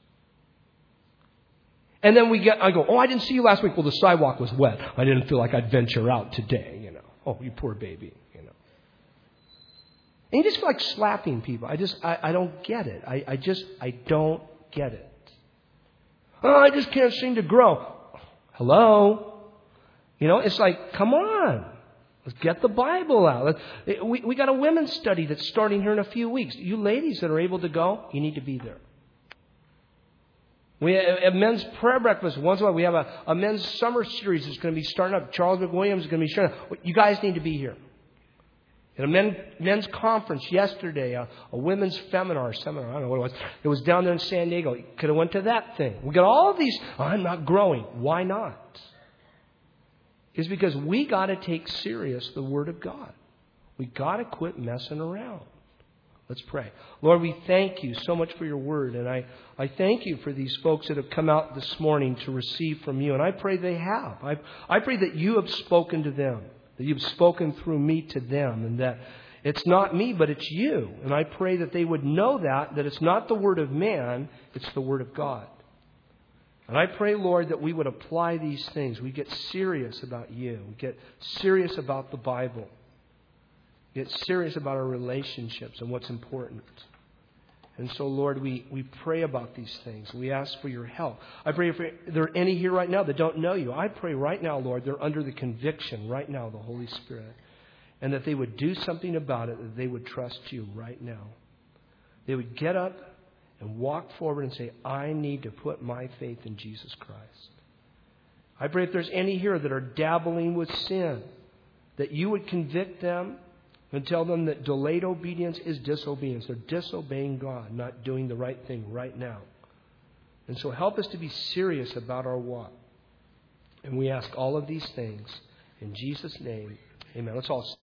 And then we get, I go, oh, I didn't see you last week. Well, the sidewalk was wet. I didn't feel like I'd venture out today, you know. Oh, you poor baby, you know. And you just feel like slapping people. I just, I, I don't get it. I, I just, I don't get it. Oh, I just can't seem to grow. Hello? You know, it's like, come on. Let's get the Bible out. Let's, we, we got a women's study that's starting here in a few weeks. You ladies that are able to go, you need to be there. We have a men's prayer breakfast once in a while. We have a, a men's summer series that's going to be starting up. Charles McWilliams is going to be starting up. You guys need to be here. In a men, men's conference yesterday, a, a women's seminar, seminar, I don't know what it was. It was down there in San Diego. You could have went to that thing. We got all of these. Oh, I'm not growing. Why not? It's because we got to take serious the Word of God. We got to quit messing around. Let's pray. Lord, we thank you so much for your Word. And I, I thank you for these folks that have come out this morning to receive from you. And I pray they have. I, I pray that you have spoken to them. That you've spoken through me to them, and that it's not me, but it's you. And I pray that they would know that, that it's not the word of man, it's the word of God. And I pray, Lord, that we would apply these things. We get serious about you. We get serious about the Bible. We get serious about our relationships and what's important. And so, Lord, we, we pray about these things. We ask for your help. I pray if there are any here right now that don't know you. I pray right now, Lord, they're under the conviction right now of the Holy Spirit. And that they would do something about it, that they would trust you right now. They would get up and walk forward and say, I need to put my faith in Jesus Christ. I pray if there's any here that are dabbling with sin, that you would convict them and tell them that delayed obedience is disobedience. They're disobeying God, not doing the right thing right now. And so help us to be serious about our walk. And we ask all of these things in Jesus' name. Amen. Let's all